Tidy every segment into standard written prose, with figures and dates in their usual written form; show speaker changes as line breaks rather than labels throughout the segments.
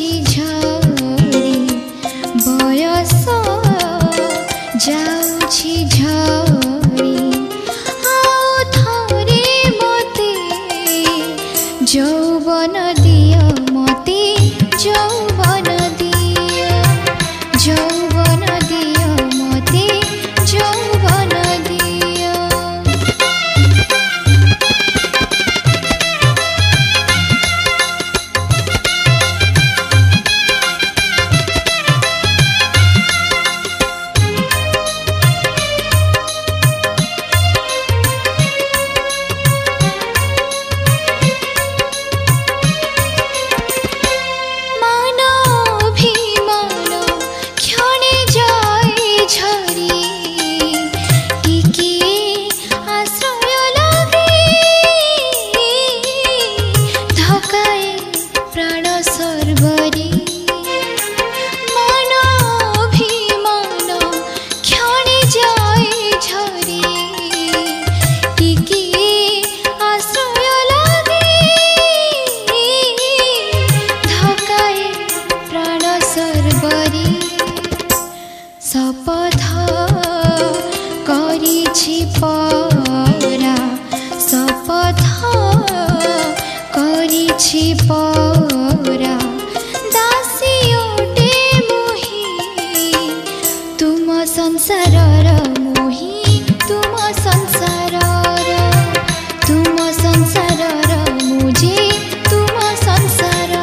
झरी बयस जाउछि झरी आउ थरे मते यौवन दियो मते यौवन दियो यौवन दियो मते यौवन दियो। शपथ करिछि परा शपथ करिछि परा दासियोटे मोहि तुम संसारर मोहि तुम संसारर मुझे तुम संसारर।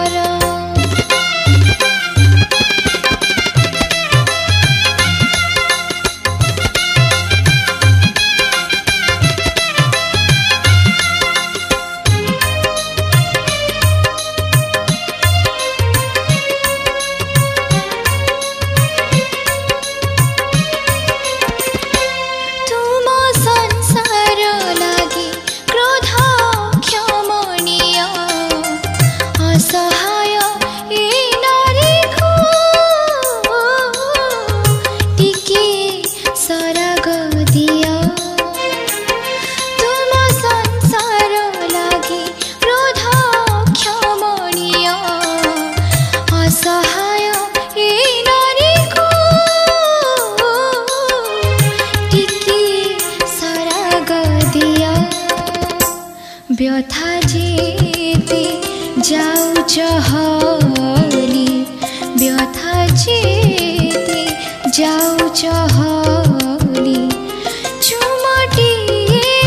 व्यथा जेते जाउछ हली व्यथा जेते जाउछ हली चुमटिए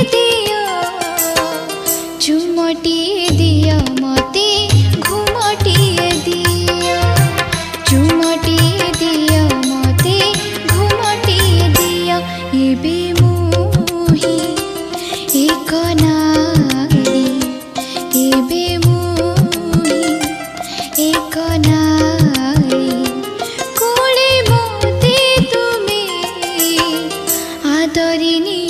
दियो मते घुमटिए दियो चुमटिए दियो मते घुमटिए दियो एबे मोहि एक नारी एबे मोहि एक नारी कोले मोते तुमे आदरिनी